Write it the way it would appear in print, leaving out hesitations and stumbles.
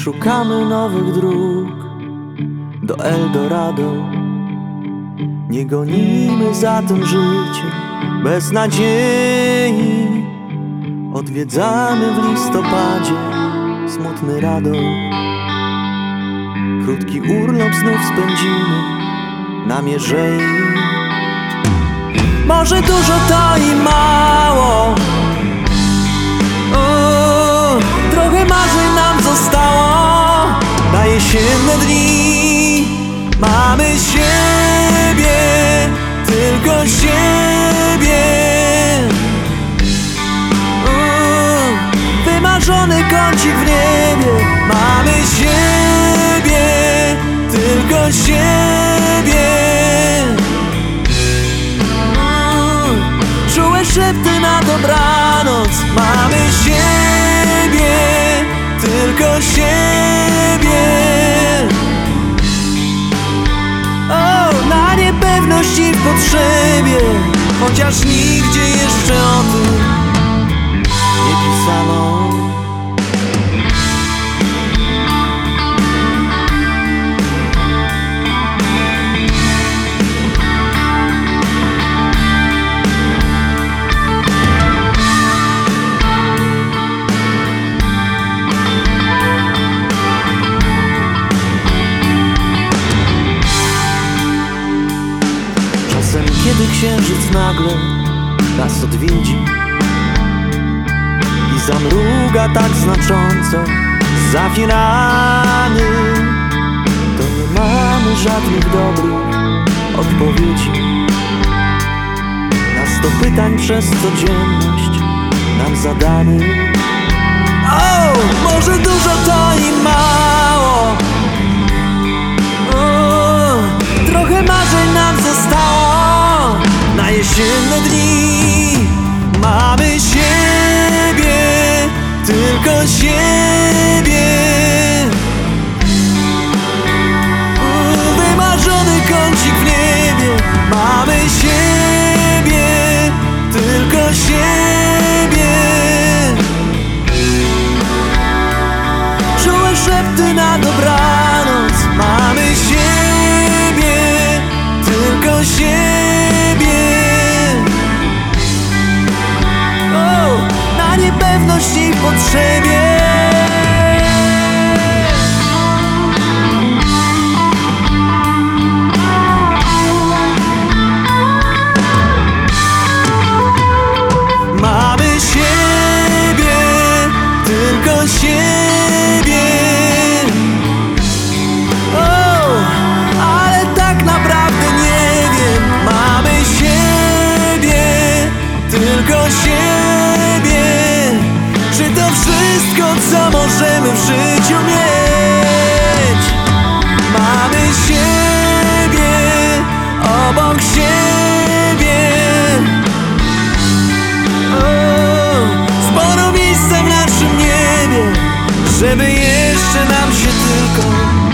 szukamy nowych dróg do Eldorado. Nie gonimy za tym życiem bez nadziei. Odwiedzamy w listopadzie smutny Radom. Krótki urlop znów spędzimy na Mierzei. Może dużo to i mało, trochę marzeń nam zostało. Na jesienne dni mamy siebie, tylko siebie. Wymarzony kącik w niebie. Mamy siebie, tylko siebie. Czułe szepty na dobranoc. Mamy siebie, tylko siebie. O, na niepewność i w potrzebie, chociaż nigdzie jeszcze o tym nie pisano. Kiedy księżyc nagle nas odwiedzi i zamruga tak znacząco za firami, to nie mamy żadnych dobrych odpowiedzi na 100 pytań przez codzienność nam zadanych. O, może dużo to i mało, trochę marzeń nam zostało. Na jesienne dni mamy siebie, tylko siebie. Wymarzony kącik w niebie. Mamy siebie, tylko siebie. Czułe szepty na dobranoc. Mamy siebie, tylko siebie. Niepewność i w potrzebie. Mamy siebie, tylko siebie. O, ale tak naprawdę nie wiem. Mamy siebie, tylko siebie. Czy to wszystko, co możemy w życiu mieć? Mamy siebie, obok siebie. Sporo miejsca w naszym niebie, żeby jeszcze nam się tylko